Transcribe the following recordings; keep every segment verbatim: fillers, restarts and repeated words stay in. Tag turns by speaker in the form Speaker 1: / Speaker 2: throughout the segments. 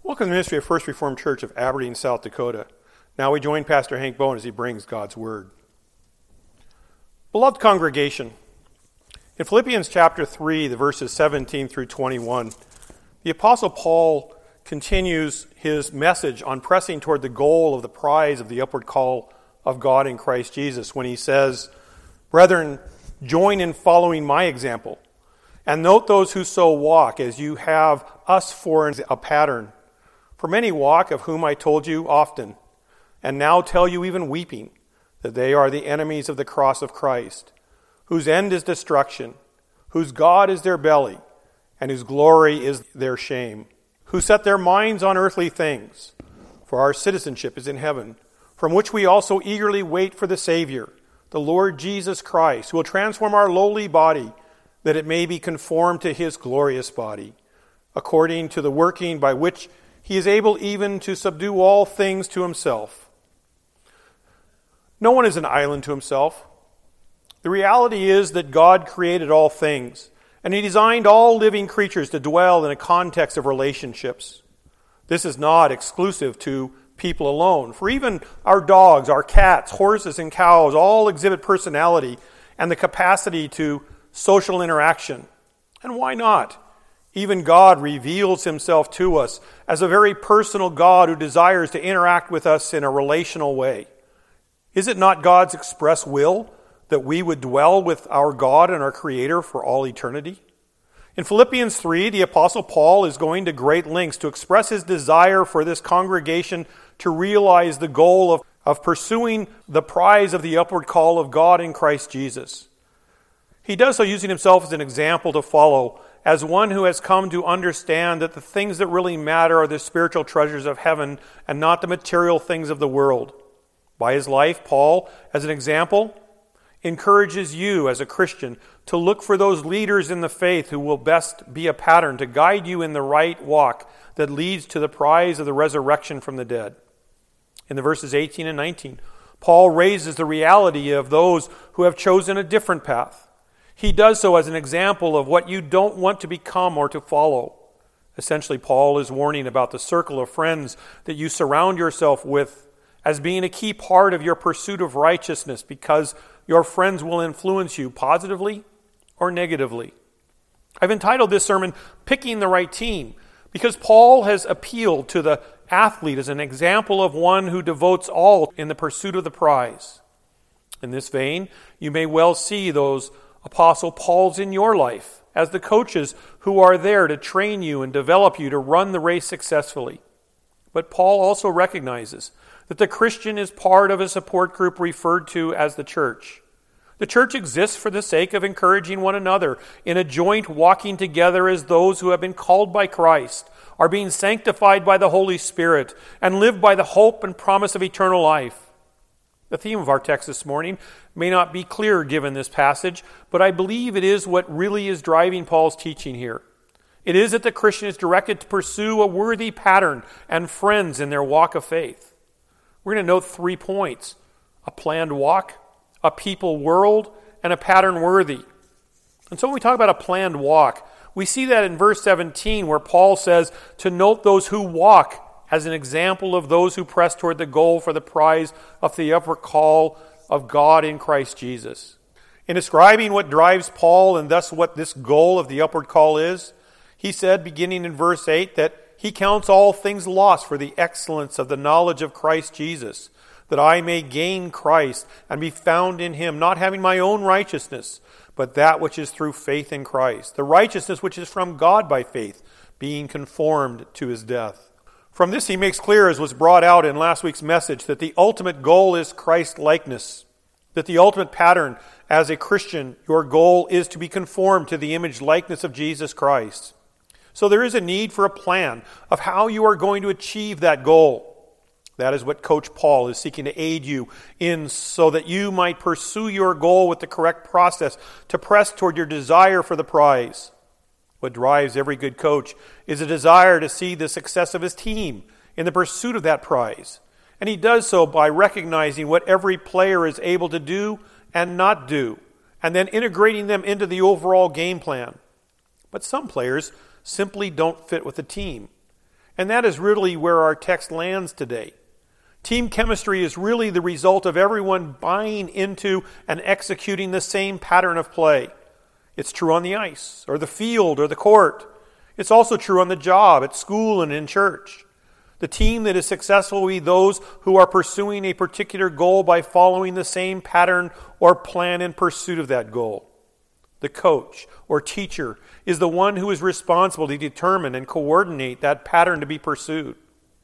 Speaker 1: Welcome to the ministry of First Reformed Church of Aberdeen, South Dakota. Now we join Pastor Hank Bowen as he brings God's Word. Beloved congregation, in Philippians chapter three, the verses seventeen through twenty-one, the Apostle Paul continues his message on pressing toward the goal of the prize of the upward call of God in Christ Jesus when he says, "Brethren, join in following my example, and note those who so walk as you have us for a pattern. For many walk, of whom I told you often, and now tell you even weeping, that they are the enemies of the cross of Christ, whose end is destruction, whose God is their belly, and whose glory is their shame, who set their minds on earthly things. For our citizenship is in heaven, from which we also eagerly wait for the Savior, the Lord Jesus Christ, who will transform our lowly body, that it may be conformed to his glorious body, according to the working by which he is able even to subdue all things to himself." No one is an island to himself. The reality is that God created all things, and he designed all living creatures to dwell in a context of relationships. This is not exclusive to people alone, for even our dogs, our cats, horses, and cows all exhibit personality and the capacity to social interaction. And why not? Even God reveals himself to us as a very personal God who desires to interact with us in a relational way. Is it not God's express will that we would dwell with our God and our Creator for all eternity? In Philippians three, the Apostle Paul is going to great lengths to express his desire for this congregation to realize the goal of, of pursuing the prize of the upward call of God in Christ Jesus. He does so using himself as an example to follow, as one who has come to understand that the things that really matter are the spiritual treasures of heaven and not the material things of the world. By his life, Paul, as an example, encourages you as a Christian to look for those leaders in the faith who will best be a pattern to guide you in the right walk that leads to the prize of the resurrection from the dead. In the verses eighteen and nineteen, Paul raises the reality of those who have chosen a different path. He does so as an example of what you don't want to become or to follow. Essentially, Paul is warning about the circle of friends that you surround yourself with as being a key part of your pursuit of righteousness, because your friends will influence you positively or negatively. I've entitled this sermon, "Picking the Right Team," because Paul has appealed to the athlete as an example of one who devotes all in the pursuit of the prize. In this vein, you may well see those Apostle Paul's in your life as the coaches who are there to train you and develop you to run the race successfully. But Paul also recognizes that the Christian is part of a support group referred to as the church. The church exists for the sake of encouraging one another in a joint walking together as those who have been called by Christ, are being sanctified by the Holy Spirit, and live by the hope and promise of eternal life. The theme of our text this morning may not be clear given this passage, but I believe it is what really is driving Paul's teaching here. It is that the Christian is directed to pursue a worthy pattern and friends in their walk of faith. We're going to note three points: a planned walk, a people world, and a pattern worthy. And so when we talk about a planned walk, we see that in verse seventeen where Paul says to note those who walk as an example of those who press toward the goal for the prize of the upward call of God in Christ Jesus. In describing what drives Paul and thus what this goal of the upward call is, he said, beginning in verse eight, that he counts all things lost for the excellence of the knowledge of Christ Jesus, that I may gain Christ and be found in him, not having my own righteousness, but that which is through faith in Christ, the righteousness which is from God by faith, being conformed to his death. From this he makes clear, as was brought out in last week's message, that the ultimate goal is Christ-likeness, that the ultimate pattern as a Christian, your goal is to be conformed to the image likeness of Jesus Christ. So there is a need for a plan of how you are going to achieve that goal. That is what Coach Paul is seeking to aid you in, so that you might pursue your goal with the correct process to press toward your desire for the prize. What drives every good coach is a desire to see the success of his team in the pursuit of that prize. And he does so by recognizing what every player is able to do and not do, and then integrating them into the overall game plan. But some players simply don't fit with the team. And that is really where our text lands today. Team chemistry is really the result of everyone buying into and executing the same pattern of play. It's true on the ice, or the field, or the court. It's also true on the job, at school, and in church. The team that is successful will be those who are pursuing a particular goal by following the same pattern or plan in pursuit of that goal. The coach or teacher is the one who is responsible to determine and coordinate that pattern to be pursued.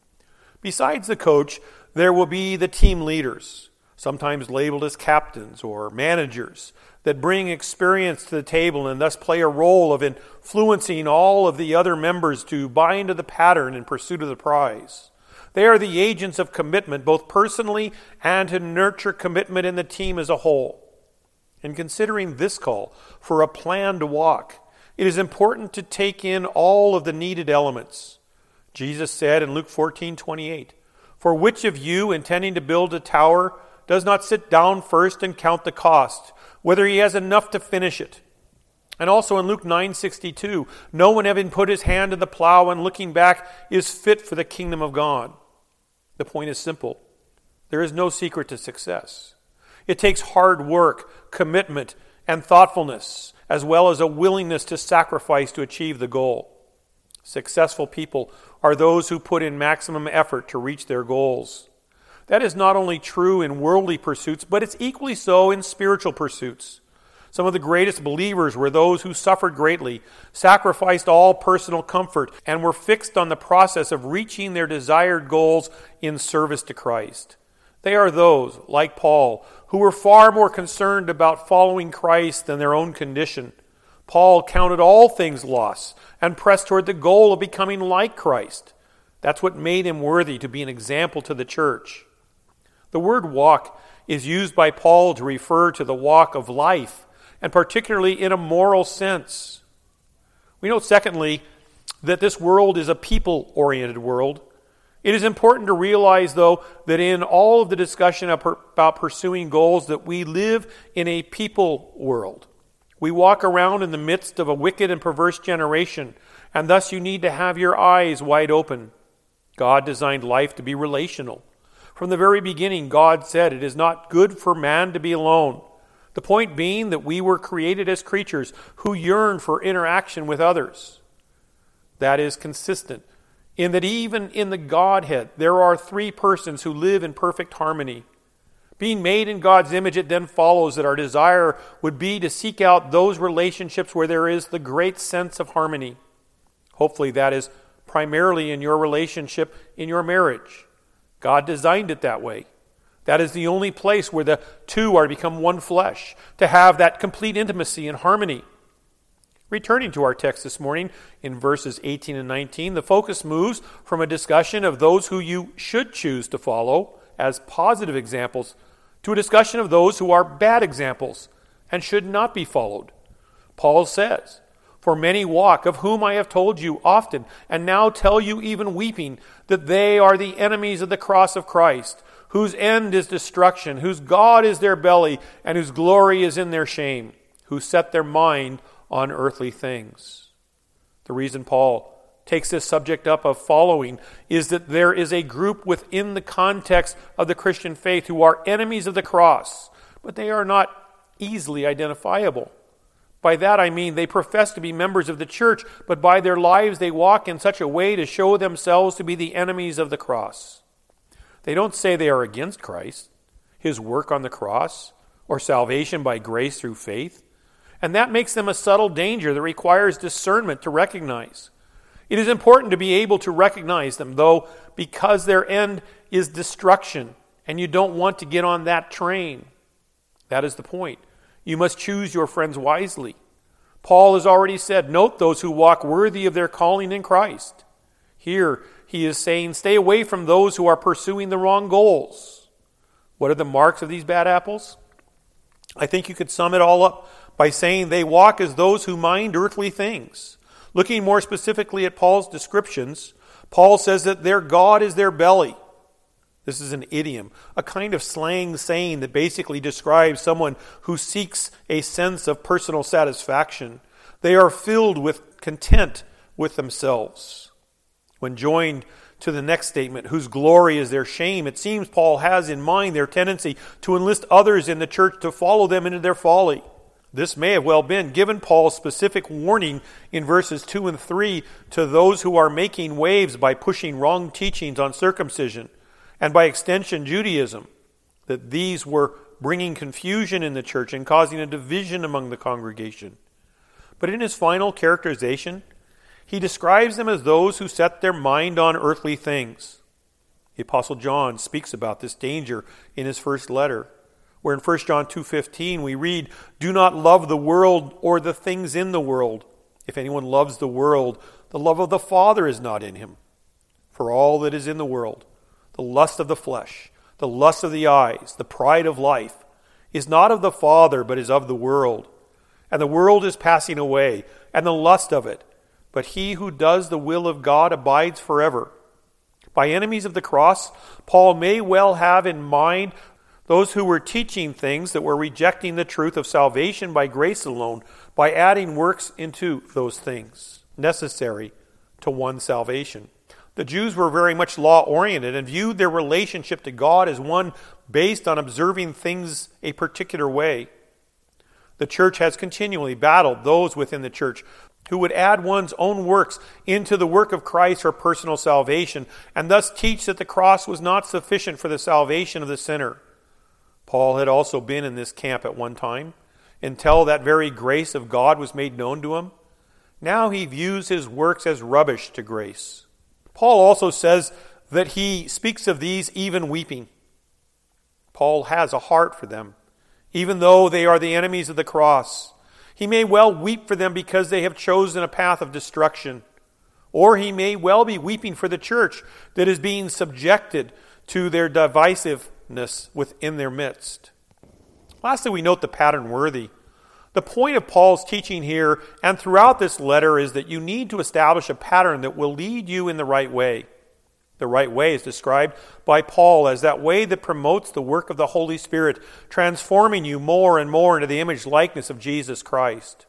Speaker 1: Besides the coach, there will be the team leaders, sometimes labeled as captains or managers, that bring experience to the table and thus play a role of influencing all of the other members to buy into the pattern in pursuit of the prize. They are the agents of commitment, both personally and to nurture commitment in the team as a whole. In considering this call for a plan to walk, it is important to take in all of the needed elements. Jesus said in Luke fourteen twenty-eight, "For which of you, intending to build a tower, does not sit down first and count the cost, whether he has enough to finish it?" And also in Luke nine sixty-two, "No one having put his hand to the plow and looking back is fit for the kingdom of God." The point is simple. There is no secret to success. It takes hard work, commitment, and thoughtfulness, as well as a willingness to sacrifice to achieve the goal. Successful people are those who put in maximum effort to reach their goals. That is not only true in worldly pursuits, but it's equally so in spiritual pursuits. Some of the greatest believers were those who suffered greatly, sacrificed all personal comfort, and were fixed on the process of reaching their desired goals in service to Christ. They are those, like Paul, who were far more concerned about following Christ than their own condition. Paul counted all things loss and pressed toward the goal of becoming like Christ. That's what made him worthy to be an example to the church. The word walk is used by Paul to refer to the walk of life, and particularly in a moral sense. We note, secondly, that this world is a people-oriented world. It is important to realize, though, that in all of the discussion about pursuing goals, that we live in a people world. We walk around in the midst of a wicked and perverse generation, and thus you need to have your eyes wide open. God designed life to be relational. From the very beginning, God said it is not good for man to be alone. The point being that we were created as creatures who yearn for interaction with others. That is consistent in that even in the Godhead, there are three persons who live in perfect harmony. Being made in God's image, it then follows that our desire would be to seek out those relationships where there is the great sense of harmony. Hopefully that is primarily in your relationship in your marriage. God designed it that way. That is the only place where the two are to become one flesh, to have that complete intimacy and harmony. Returning to our text this morning in verses eighteen and nineteen, the focus moves from a discussion of those who you should choose to follow as positive examples to a discussion of those who are bad examples and should not be followed. Paul says, "For many walk, of whom I have told you often, and now tell you even weeping, that they are the enemies of the cross of Christ, whose end is destruction, whose God is their belly, and whose glory is in their shame, who set their mind on earthly things." The reason Paul takes this subject up of following is that there is a group within the context of the Christian faith who are enemies of the cross, but they are not easily identifiable. By that I mean they profess to be members of the church, but by their lives they walk in such a way to show themselves to be the enemies of the cross. They don't say they are against Christ, his work on the cross, or salvation by grace through faith. And that makes them a subtle danger that requires discernment to recognize. It is important to be able to recognize them, though, because their end is destruction, and you don't want to get on that train. That is the point. You must choose your friends wisely. Paul has already said, "Note those who walk worthy of their calling in Christ." Here he is saying, stay away from those who are pursuing the wrong goals. What are the marks of these bad apples? I think you could sum it all up by saying they walk as those who mind earthly things. Looking more specifically at Paul's descriptions, Paul says that their God is their belly. This is an idiom, a kind of slang saying that basically describes someone who seeks a sense of personal satisfaction. They are filled with content with themselves. When joined to the next statement, whose glory is their shame, it seems Paul has in mind their tendency to enlist others in the church to follow them into their folly. This may have well been given Paul's specific warning in verses two and three to those who are making waves by pushing wrong teachings on circumcision, and by extension Judaism, that these were bringing confusion in the church and causing a division among the congregation. But in his final characterization, he describes them as those who set their mind on earthly things. The Apostle John speaks about this danger in his first letter, where in First John two fifteen we read, "Do not love the world or the things in the world. If anyone loves the world, the love of the Father is not in him. For all that is in the world, the lust of the flesh, the lust of the eyes, the pride of life, is not of the Father, but is of the world. And the world is passing away, and the lust of it. But he who does the will of God abides forever." By enemies of the cross, Paul may well have in mind those who were teaching things that were rejecting the truth of salvation by grace alone, by adding works into those things necessary to one's salvation. The Jews were very much law-oriented and viewed their relationship to God as one based on observing things a particular way. The church has continually battled those within the church who would add one's own works into the work of Christ for personal salvation, and thus teach that the cross was not sufficient for the salvation of the sinner. Paul had also been in this camp at one time, until that very grace of God was made known to him. Now he views his works as rubbish to grace. Paul also says that he speaks of these even weeping. Paul has a heart for them, even though they are the enemies of the cross. He may well weep for them because they have chosen a path of destruction. Or he may well be weeping for the church that is being subjected to their divisiveness within their midst. Lastly, we note the pattern worthy. The point of Paul's teaching here and throughout this letter is that you need to establish a pattern that will lead you in the right way. The right way is described by Paul as that way that promotes the work of the Holy Spirit, transforming you more and more into the image likeness of Jesus Christ.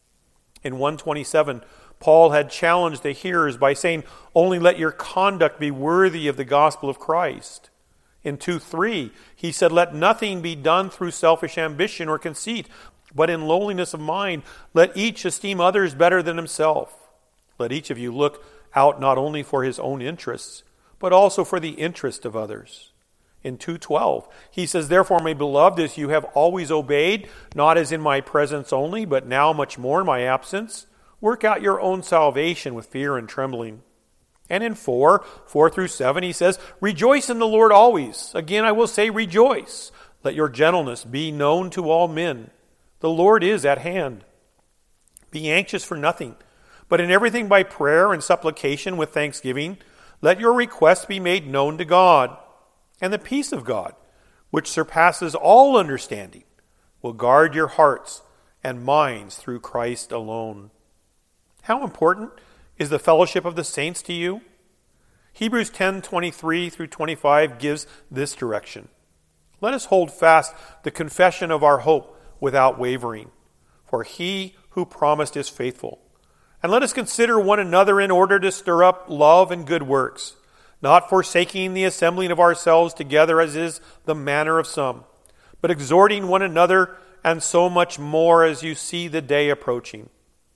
Speaker 1: In one twenty-seven, Paul had challenged the hearers by saying, "Only let your conduct be worthy of the gospel of Christ." In two three, he said, "Let nothing be done through selfish ambition or conceit, but in lowliness of mind, let each esteem others better than himself. Let each of you look out not only for his own interests, but also for the interest of others." In two twelve, he says, "Therefore, my beloved, as you have always obeyed, not as in my presence only, but now much more in my absence, work out your own salvation with fear and trembling." And in four, four through seven, he says, "Rejoice in the Lord always. Again, I will say rejoice. Let your gentleness be known to all men. The Lord is at hand. Be anxious for nothing, but in everything by prayer and supplication with thanksgiving, let your requests be made known to God. And the peace of God, which surpasses all understanding, will guard your hearts and minds through Christ alone." How important is the fellowship of the saints to you? Hebrews ten twenty-three through twenty-five gives this direction. "Let us hold fast the confession of our hope without wavering, for he who promised is faithful. And let us consider one another in order to stir up love and good works, not forsaking the assembling of ourselves together as is the manner of some, but exhorting one another, and so much more as you see the day approaching."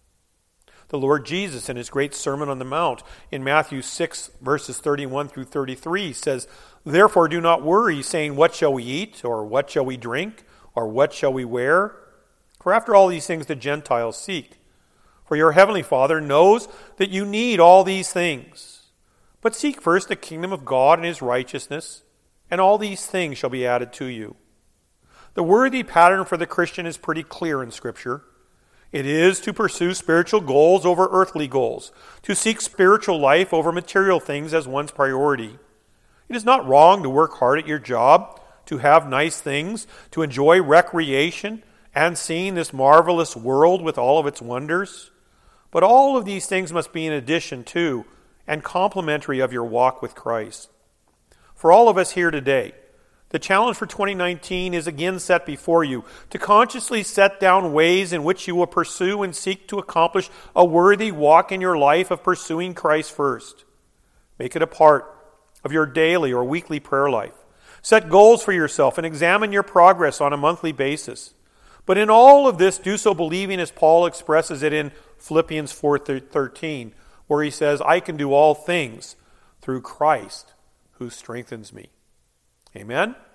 Speaker 1: The Lord Jesus, in his great Sermon on the Mount, in Matthew six, verses thirty-one through thirty-three, says, "Therefore do not worry, saying, 'What shall we eat?' or 'What shall we drink?' or 'What shall we wear?' For after all these things the Gentiles seek. For your heavenly Father knows that you need all these things. But seek first the kingdom of God and his righteousness, and all these things shall be added to you." The worthy pattern for the Christian is pretty clear in Scripture. It is to pursue spiritual goals over earthly goals, to seek spiritual life over material things as one's priority. It is not wrong to work hard at your job, to have nice things, to enjoy recreation, and seeing this marvelous world with all of its wonders. But all of these things must be in addition to and complementary of your walk with Christ. For all of us here today, the challenge for twenty nineteen is again set before you to consciously set down ways in which you will pursue and seek to accomplish a worthy walk in your life of pursuing Christ first. Make it a part of your daily or weekly prayer life. Set goals for yourself and examine your progress on a monthly basis. But in all of this, do so believing as Paul expresses it in Philippians four thirteen, where he says, I can do all things through Christ who strengthens me. Amen?